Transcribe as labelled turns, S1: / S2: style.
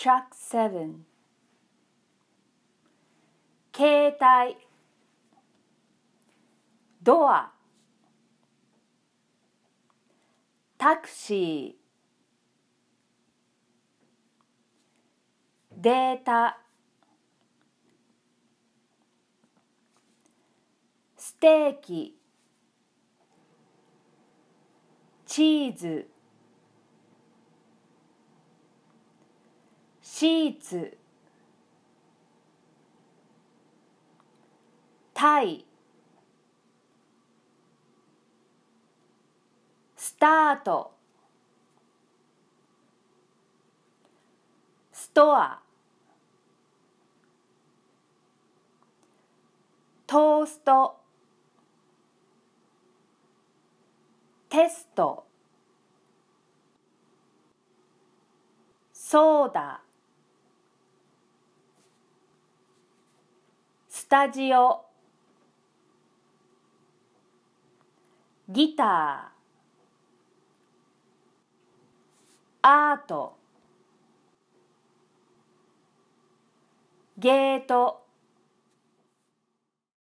S1: Track 7携帯ドアタクシーデータステーキチーズシーツタイスタートストアトーストテストソーダスタジオギターアートゲート